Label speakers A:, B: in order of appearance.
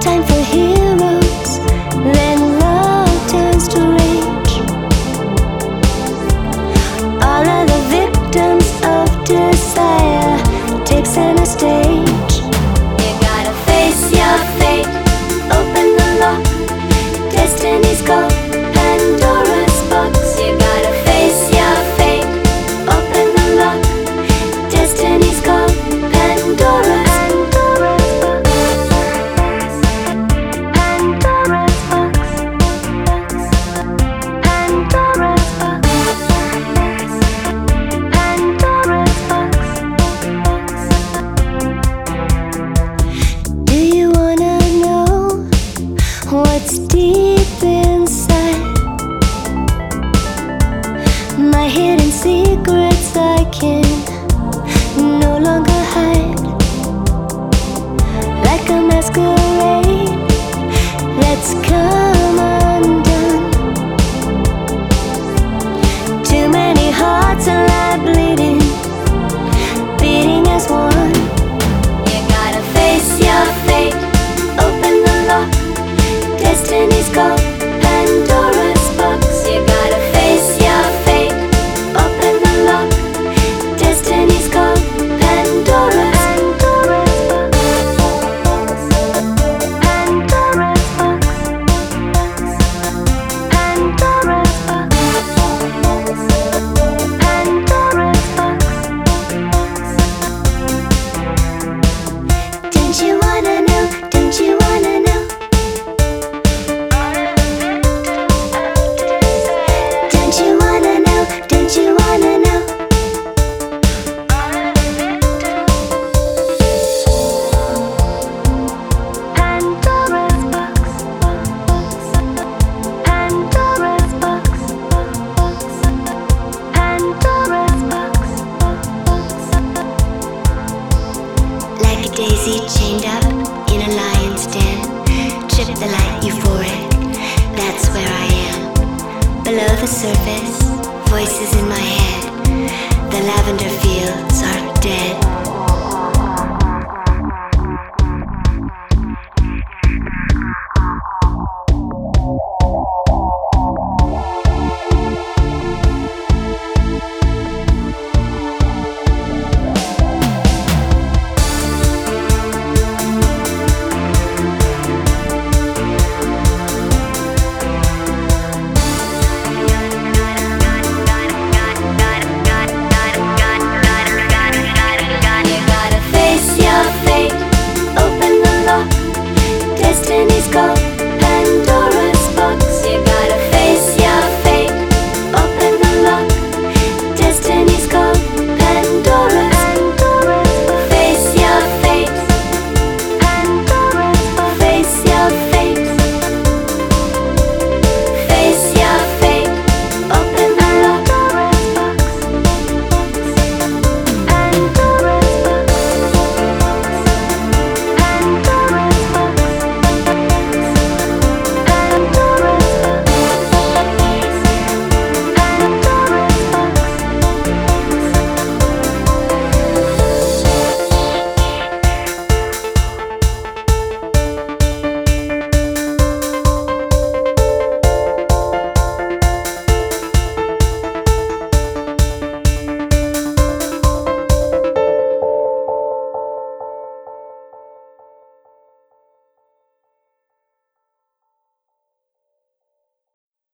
A: time for heroes, then love turns to rage. All of the victims of desire take center stage. You gotta face your fate, open the lock, destiny's call, Pandora's box. You gotta face your fate, open the lock, destiny's call, Pandora's box. Pandora's box. Pandora's box. Pandora's box. Do you wanna know what's deep inside? My hidden secrets I can no longer hide. Like a masquerade that's come undone. Too many hearts are lie bleeding, beating as one. You gotta face your fate, open the lock, destiny's call, Pandora's box. You gotta face your fate, open the lock, destiny's call, Pandora's box. Pandora's box. Pandora's box. Pandora's box. Don't you wanna know? Don't you wanna know? Don't you wanna know? Don't you wanna know? Pandora's box. Pandora's box. Pandora's box. Like a daisy chained up in a lion's den, trip the light euphoric, that's where I am. Below the surface, voices in my head, the lavender fields are dead.